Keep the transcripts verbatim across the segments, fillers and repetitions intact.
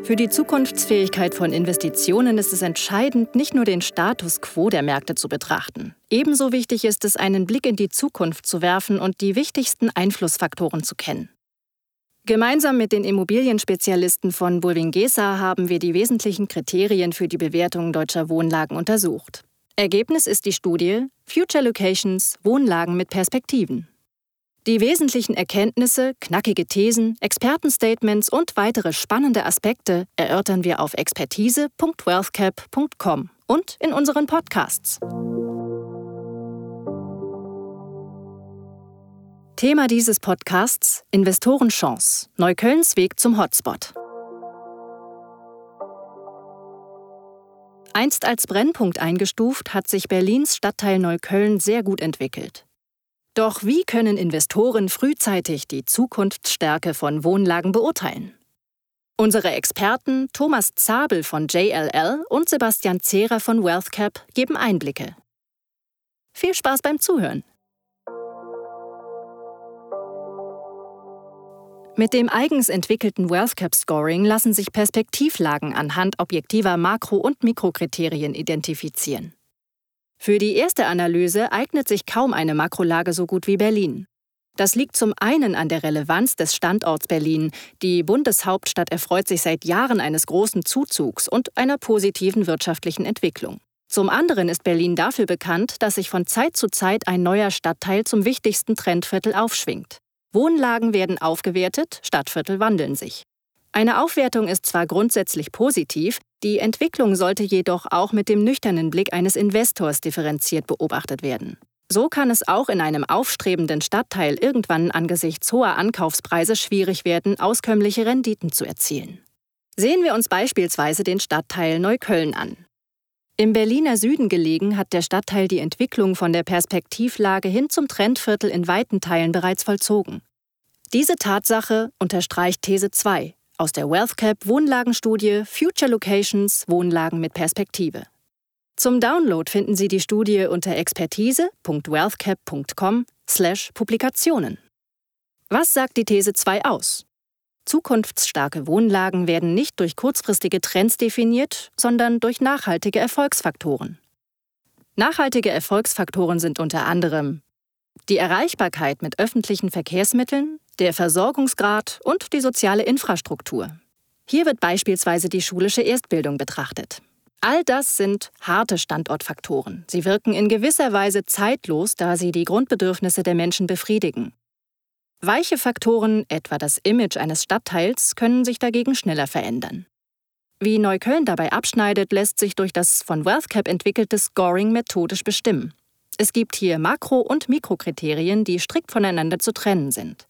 Für die Zukunftsfähigkeit von Investitionen ist es entscheidend, nicht nur den Status quo der Märkte zu betrachten. Ebenso wichtig ist es, einen Blick in die Zukunft zu werfen und die wichtigsten Einflussfaktoren zu kennen. Gemeinsam mit den Immobilienspezialisten von Bulwiengesa haben wir die wesentlichen Kriterien für die Bewertung deutscher Wohnlagen untersucht. Ergebnis ist die Studie Future Locations – Wohnlagen mit Perspektiven. Die wesentlichen Erkenntnisse, knackige Thesen, Expertenstatements und weitere spannende Aspekte erörtern wir auf expertise punkt wealthcap punkt com und in unseren Podcasts. Thema dieses Podcasts: Investorenchance, Neuköllns Weg zum Hotspot. Einst als Brennpunkt eingestuft, hat sich Berlins Stadtteil Neukölln sehr gut entwickelt. Doch wie können Investoren frühzeitig die Zukunftsstärke von Wohnlagen beurteilen? Unsere Experten Thomas Zabel von J L L und Sebastian Zehrer von Wealthcap geben Einblicke. Viel Spaß beim Zuhören! Mit dem eigens entwickelten Wealthcap-Scoring lassen sich Perspektivlagen anhand objektiver Makro- und Mikrokriterien identifizieren. Für die erste Analyse eignet sich kaum eine Makrolage so gut wie Berlin. Das liegt zum einen an der Relevanz des Standorts Berlin. Die Bundeshauptstadt erfreut sich seit Jahren eines großen Zuzugs und einer positiven wirtschaftlichen Entwicklung. Zum anderen ist Berlin dafür bekannt, dass sich von Zeit zu Zeit ein neuer Stadtteil zum wichtigsten Trendviertel aufschwingt. Wohnlagen werden aufgewertet, Stadtviertel wandeln sich. Eine Aufwertung ist zwar grundsätzlich positiv, die Entwicklung sollte jedoch auch mit dem nüchternen Blick eines Investors differenziert beobachtet werden. So kann es auch in einem aufstrebenden Stadtteil irgendwann angesichts hoher Ankaufspreise schwierig werden, auskömmliche Renditen zu erzielen. Sehen wir uns beispielsweise den Stadtteil Neukölln an. Im Berliner Süden gelegen, hat der Stadtteil die Entwicklung von der Perspektivlage hin zum Trendviertel in weiten Teilen bereits vollzogen. Diese Tatsache unterstreicht These zwei aus der Wealthcap Wohnlagenstudie Future Locations – Wohnlagen mit Perspektive. Zum Download finden Sie die Studie unter expertise punkt wealthcap punkt com slash Publikationen. Was sagt die These zwei aus? Zukunftsstarke Wohnlagen werden nicht durch kurzfristige Trends definiert, sondern durch nachhaltige Erfolgsfaktoren. Nachhaltige Erfolgsfaktoren sind unter anderem die Erreichbarkeit mit öffentlichen Verkehrsmitteln, der Versorgungsgrad und die soziale Infrastruktur. Hier wird beispielsweise die schulische Erstbildung betrachtet. All das sind harte Standortfaktoren. Sie wirken in gewisser Weise zeitlos, da sie die Grundbedürfnisse der Menschen befriedigen. Weiche Faktoren, etwa das Image eines Stadtteils, können sich dagegen schneller verändern. Wie Neukölln dabei abschneidet, lässt sich durch das von Wealthcap entwickelte Scoring methodisch bestimmen. Es gibt hier Makro- und Mikrokriterien, die strikt voneinander zu trennen sind.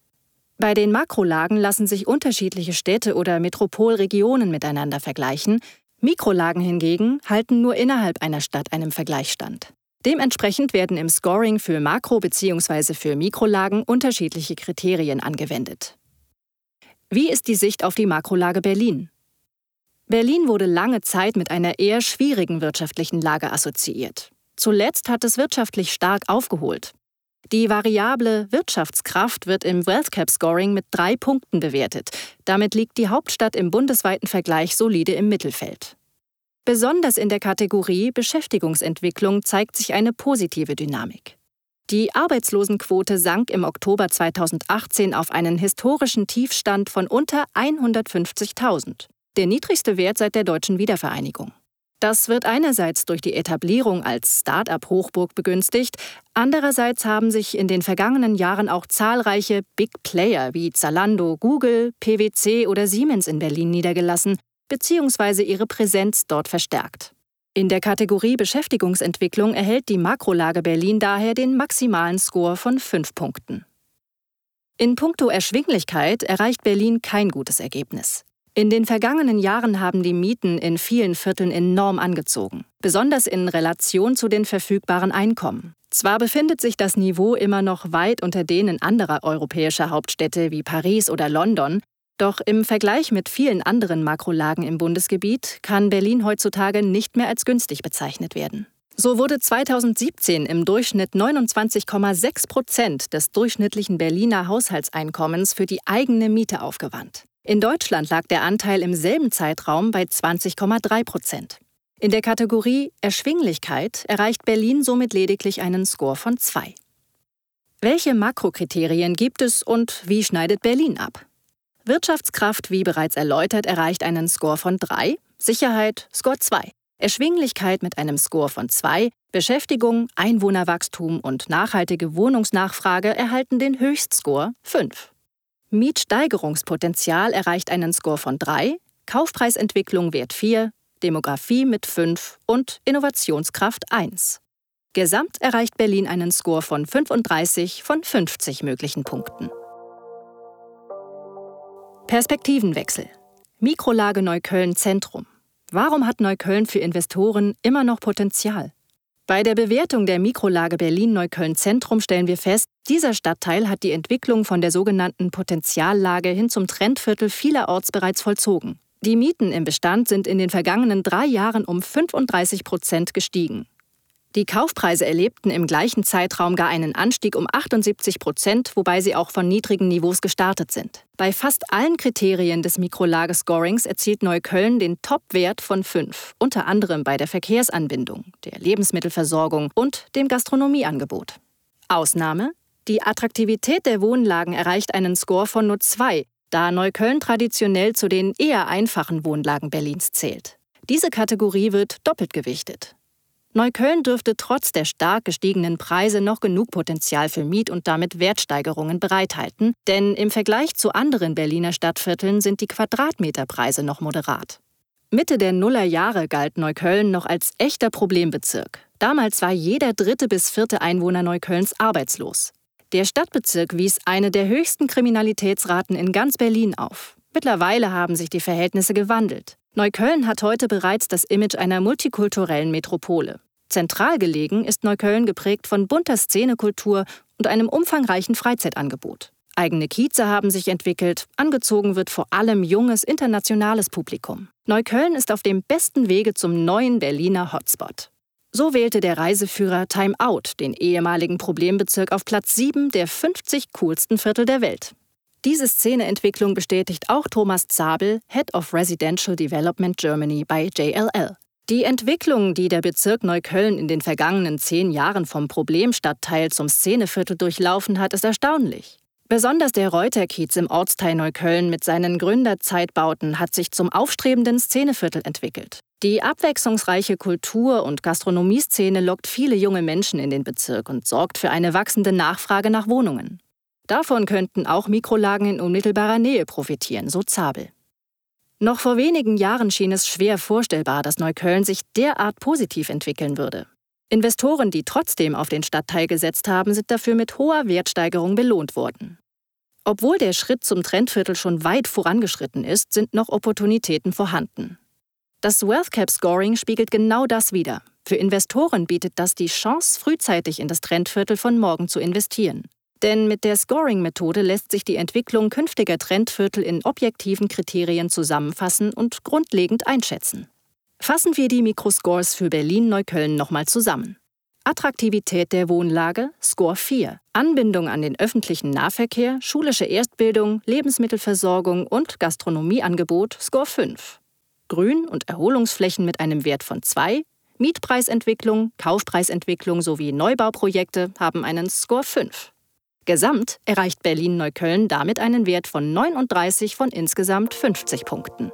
Bei den Makrolagen lassen sich unterschiedliche Städte oder Metropolregionen miteinander vergleichen. Mikrolagen hingegen halten nur innerhalb einer Stadt einem Vergleich stand. Dementsprechend werden im Scoring für Makro- bzw. für Mikrolagen unterschiedliche Kriterien angewendet. Wie ist die Sicht auf die Makrolage Berlin? Berlin wurde lange Zeit mit einer eher schwierigen wirtschaftlichen Lage assoziiert. Zuletzt hat es wirtschaftlich stark aufgeholt. Die Variable Wirtschaftskraft wird im Wealthcap-Scoring mit drei Punkten bewertet. Damit liegt die Hauptstadt im bundesweiten Vergleich solide im Mittelfeld. Besonders in der Kategorie Beschäftigungsentwicklung zeigt sich eine positive Dynamik. Die Arbeitslosenquote sank im Oktober zweitausendachtzehn auf einen historischen Tiefstand von unter hundertfünfzigtausend, der niedrigste Wert seit der deutschen Wiedervereinigung. Das wird einerseits durch die Etablierung als Start-up-Hochburg begünstigt, andererseits haben sich in den vergangenen Jahren auch zahlreiche Big Player wie Zalando, Google, P W C oder Siemens in Berlin niedergelassen bzw. ihre Präsenz dort verstärkt. In der Kategorie Beschäftigungsentwicklung erhält die Makrolage Berlin daher den maximalen Score von fünf Punkten. In puncto Erschwinglichkeit erreicht Berlin kein gutes Ergebnis. In den vergangenen Jahren haben die Mieten in vielen Vierteln enorm angezogen, besonders in Relation zu den verfügbaren Einkommen. Zwar befindet sich das Niveau immer noch weit unter denen anderer europäischer Hauptstädte wie Paris oder London, doch im Vergleich mit vielen anderen Makrolagen im Bundesgebiet kann Berlin heutzutage nicht mehr als günstig bezeichnet werden. So wurde zweitausendsiebzehn im Durchschnitt neunundzwanzig Komma sechs Prozent des durchschnittlichen Berliner Haushaltseinkommens für die eigene Miete aufgewandt. In Deutschland lag der Anteil im selben Zeitraum bei zwanzig Komma drei Prozent. In der Kategorie Erschwinglichkeit erreicht Berlin somit lediglich einen Score von zwei. Welche Makrokriterien gibt es und wie schneidet Berlin ab? Wirtschaftskraft, wie bereits erläutert, erreicht einen Score von drei, Sicherheit Score zwei. Erschwinglichkeit mit einem Score von zwei, Beschäftigung, Einwohnerwachstum und nachhaltige Wohnungsnachfrage erhalten den Höchstscore fünf. Mietsteigerungspotenzial erreicht einen Score von drei, Kaufpreisentwicklung Wert vier, Demografie mit fünf und Innovationskraft eins. Gesamt erreicht Berlin einen Score von fünfunddreißig von fünfzig möglichen Punkten. Perspektivenwechsel. Mikrolage Neukölln Zentrum. Warum hat Neukölln für Investoren immer noch Potenzial? Bei der Bewertung der Mikrolage Berlin-Neukölln Zentrum stellen wir fest, dieser Stadtteil hat die Entwicklung von der sogenannten Potenziallage hin zum Trendviertel vielerorts bereits vollzogen. Die Mieten im Bestand sind in den vergangenen drei Jahren um fünfunddreißig Prozent gestiegen. Die Kaufpreise erlebten im gleichen Zeitraum gar einen Anstieg um achtundsiebzig Prozent, wobei sie auch von niedrigen Niveaus gestartet sind. Bei fast allen Kriterien des Mikrolage-Scorings erzielt Neukölln den Top-Wert von fünf, unter anderem bei der Verkehrsanbindung, der Lebensmittelversorgung und dem Gastronomieangebot. Ausnahme: Die Attraktivität der Wohnlagen erreicht einen Score von nur zwei, da Neukölln traditionell zu den eher einfachen Wohnlagen Berlins zählt. Diese Kategorie wird doppelt gewichtet. Neukölln dürfte trotz der stark gestiegenen Preise noch genug Potenzial für Miet- und damit Wertsteigerungen bereithalten, denn im Vergleich zu anderen Berliner Stadtvierteln sind die Quadratmeterpreise noch moderat. Mitte der Nullerjahre galt Neukölln noch als echter Problembezirk. Damals war jeder dritte bis vierte Einwohner Neuköllns arbeitslos. Der Stadtbezirk wies eine der höchsten Kriminalitätsraten in ganz Berlin auf. Mittlerweile haben sich die Verhältnisse gewandelt. Neukölln hat heute bereits das Image einer multikulturellen Metropole. Zentral gelegen ist Neukölln geprägt von bunter Szenekultur und einem umfangreichen Freizeitangebot. Eigene Kieze haben sich entwickelt, angezogen wird vor allem junges, internationales Publikum. Neukölln ist auf dem besten Wege zum neuen Berliner Hotspot. So wählte der Reiseführer Time Out den ehemaligen Problembezirk auf Platz sieben der fünfzig coolsten Viertel der Welt. Diese Szeneentwicklung bestätigt auch Thomas Zabel, Head of Residential Development Germany bei J L L. Die Entwicklung, die der Bezirk Neukölln in den vergangenen zehn Jahren vom Problemstadtteil zum Szeneviertel durchlaufen hat, ist erstaunlich. Besonders der Reuterkiez im Ortsteil Neukölln mit seinen Gründerzeitbauten hat sich zum aufstrebenden Szeneviertel entwickelt. Die abwechslungsreiche Kultur- und Gastronomieszene lockt viele junge Menschen in den Bezirk und sorgt für eine wachsende Nachfrage nach Wohnungen. Davon könnten auch Mikrolagen in unmittelbarer Nähe profitieren, so Zabel. Noch vor wenigen Jahren schien es schwer vorstellbar, dass Neukölln sich derart positiv entwickeln würde. Investoren, die trotzdem auf den Stadtteil gesetzt haben, sind dafür mit hoher Wertsteigerung belohnt worden. Obwohl der Schritt zum Trendviertel schon weit vorangeschritten ist, sind noch Opportunitäten vorhanden. Das WealthCap-Scoring spiegelt genau das wider. Für Investoren bietet das die Chance, frühzeitig in das Trendviertel von morgen zu investieren. Denn mit der Scoring-Methode lässt sich die Entwicklung künftiger Trendviertel in objektiven Kriterien zusammenfassen und grundlegend einschätzen. Fassen wir die Mikroscores für Berlin-Neukölln nochmal zusammen. Attraktivität der Wohnlage, Score vier. Anbindung an den öffentlichen Nahverkehr, schulische Erstbildung, Lebensmittelversorgung und Gastronomieangebot, Score fünf. Grün- und Erholungsflächen mit einem Wert von zwei. Mietpreisentwicklung, Kaufpreisentwicklung sowie Neubauprojekte haben einen Score fünf. Gesamt erreicht Berlin-Neukölln damit einen Wert von neununddreißig von insgesamt fünfzig Punkten.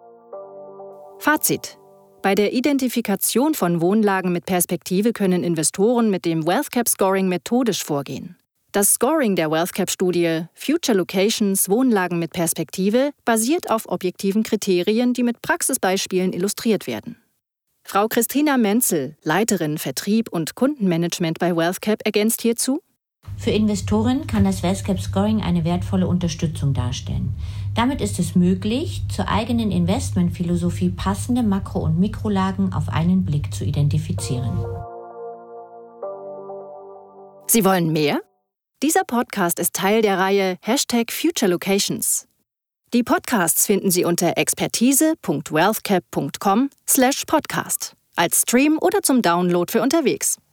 Fazit: Bei der Identifikation von Wohnlagen mit Perspektive können Investoren mit dem WealthCap-Scoring methodisch vorgehen. Das Scoring der WealthCap-Studie Future Locations – Wohnlagen mit Perspektive basiert auf objektiven Kriterien, die mit Praxisbeispielen illustriert werden. Frau Christina Menzel, Leiterin Vertrieb und Kundenmanagement bei WealthCap, ergänzt hierzu: Für Investoren kann das WealthCap-Scoring eine wertvolle Unterstützung darstellen. Damit ist es möglich, zur eigenen Investmentphilosophie passende Makro- und Mikrolagen auf einen Blick zu identifizieren. Sie wollen mehr? Dieser Podcast ist Teil der Reihe Hashtag Future Locations. Die Podcasts finden Sie unter expertise punkt wealthcap punkt com slash podcast als Stream oder zum Download für unterwegs.